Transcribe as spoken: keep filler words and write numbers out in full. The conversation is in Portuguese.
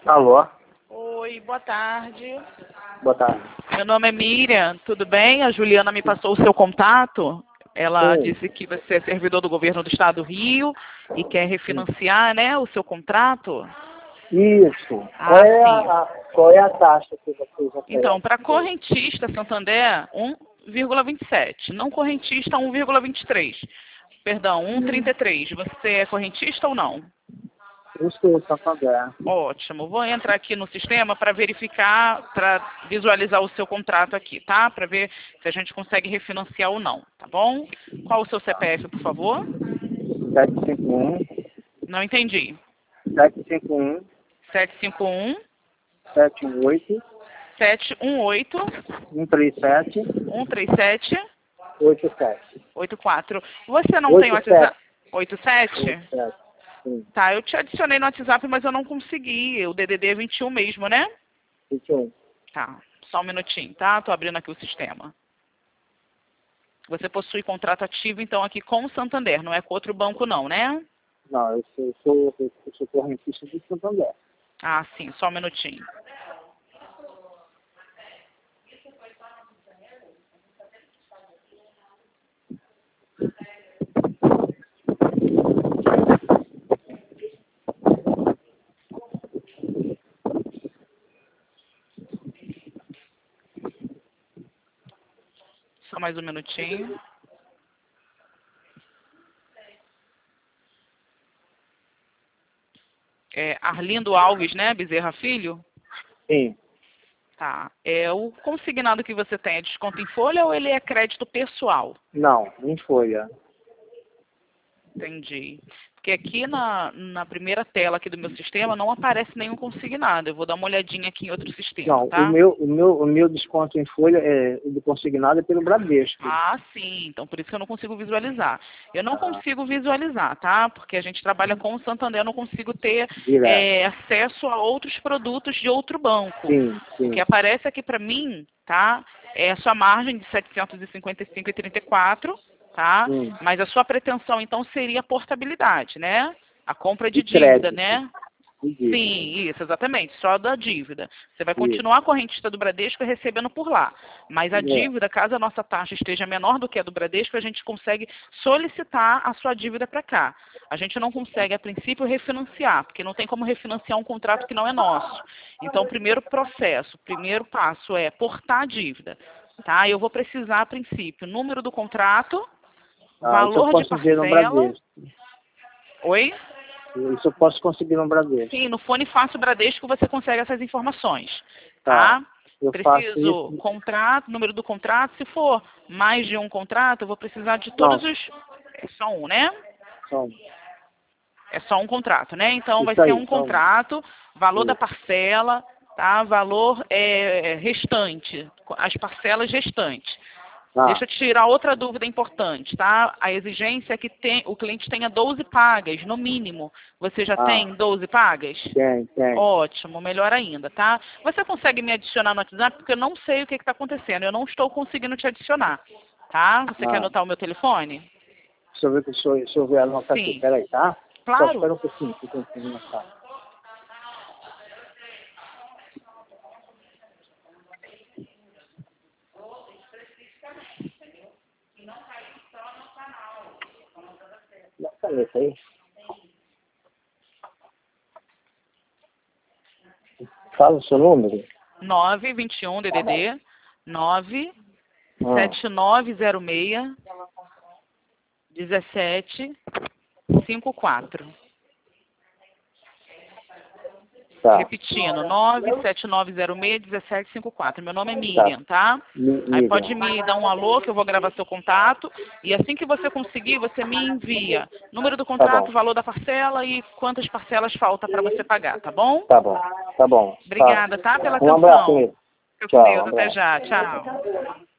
Alô, Oi, boa tarde. boa tarde. Meu nome é Miriam, tudo bem? A Juliana me passou o seu contato. Ela Sim, disse que você é servidor do governo do estado do Rio e quer refinanciar, né, o seu contrato. isso. Qual Ah, é a, sim. a- qual é a taxa que vocês Então, oferecem? para correntista Santander, um vírgula vinte e sete. Não correntista, um vírgula vinte e três. Perdão, um vírgula Hum, trinta e três. Você é correntista ou não? eu sou Santander. Ótimo. Vou entrar aqui no sistema para verificar, para visualizar o seu contrato aqui, tá? Para ver se a gente consegue refinanciar ou não, tá bom? Qual o seu C P F, por favor? sete cinco um, Não entendi. sete cinco um, sete cinco um, sete oito, sete um oito, um três sete, um três sete, oito sete. oito quatro. Você não tem oito WhatsApp? sete. oito sete? oito sete. Sim, Tá, eu te adicionei no WhatsApp, mas eu não consegui. O D D D é vinte e um mesmo, né? vinte e um. Tá, só um minutinho, tá? Tô abrindo aqui o sistema. Você possui contrato ativo, então, aqui com o Santander, não é com outro banco, não, né? Não, eu sou, eu sou, eu sou correntista de Santander. Ah, sim, só um minutinho. Só mais um minutinho. É Arlindo Alves, né? Bezerra Filho? Sim, Tá. É o consignado que você tem é desconto em folha ou ele é crédito pessoal? não, em folha. Entendi. Porque aqui na, na primeira tela aqui do meu sistema não aparece nenhum consignado. Eu vou dar uma olhadinha aqui em outro sistema, Não, o tá? meu, o meu, o meu desconto em folha é, do consignado é pelo Bradesco. Ah, sim. Então, por isso que eu não consigo visualizar. Eu não Ah, consigo visualizar, tá? Porque a gente trabalha com o Santander, eu não consigo ter direto. é, acesso a outros produtos de outro banco. Sim, O que sim. aparece aqui para mim, tá? É a sua margem de setecentos e cinquenta e cinco vírgula trinta e quatro, tá? Hum. Mas a sua pretensão, então, seria a portabilidade, né? A compra De de dívida, crédito. né? De dívida. Sim, isso, exatamente, só da dívida. Você vai Isso. continuar a correntista do Bradesco recebendo por lá. Mas a É. dívida, caso a nossa taxa esteja menor do que a do Bradesco, a gente consegue solicitar a sua dívida para cá. A gente não consegue, a princípio, refinanciar, porque não tem como refinanciar um contrato que não é nosso. Então, o primeiro processo, o primeiro passo é portar a dívida. Tá? Eu vou precisar, a princípio, número do contrato, Ah, isso eu valor de posso ver no parcela. Bradesco. Oi? Isso eu posso conseguir no Bradesco. Sim, no Fone Fácil Bradesco você consegue essas informações, Tá. tá? Eu faço Preciso isso. contrato, número do contrato. Se for mais de um contrato, eu vou precisar de Não, todos os... É só um, né? são. É só um contrato, né? Então vai Isso ser aí, um são. contrato, valor da Isso. parcela, tá? Valor é, restante, as parcelas restantes. Ah, Deixa eu tirar outra dúvida importante, tá? A exigência é que tem, o cliente tenha doze pagas, no mínimo. Você já ah, tem doze pagas? tem, tem. Ótimo, melhor ainda, tá? Você consegue me adicionar no WhatsApp? Porque eu não sei o que está acontecendo. Eu não estou conseguindo te adicionar, tá? Você quer Ah, anotar o meu telefone? deixa eu ver, deixa eu, deixa eu ver a nota aqui. Sim. Peraí, tá? Só Claro. espera um pouquinho que eu consigo notar. Dá a caneta aí. Fala o seu número. nove dois um D D D nove Ah, sete nove zero seis um sete cinco quatro. tá. Repetindo, nove sete nove zero seis um sete cinco quatro. Meu nome é Tá. Miriam, tá? Mi- Aí Miriam. pode me dar um alô que eu vou gravar seu contato. E assim que você conseguir, você me envia número do Tá bom. contrato, valor da parcela e quantas parcelas falta para você pagar, tá bom? Tá bom. Tá bom. Tá. Obrigada, tá? Pela Um abraço, atenção. Miriam. Fica com Tchau, um Deus. Até abraço. já. Tchau.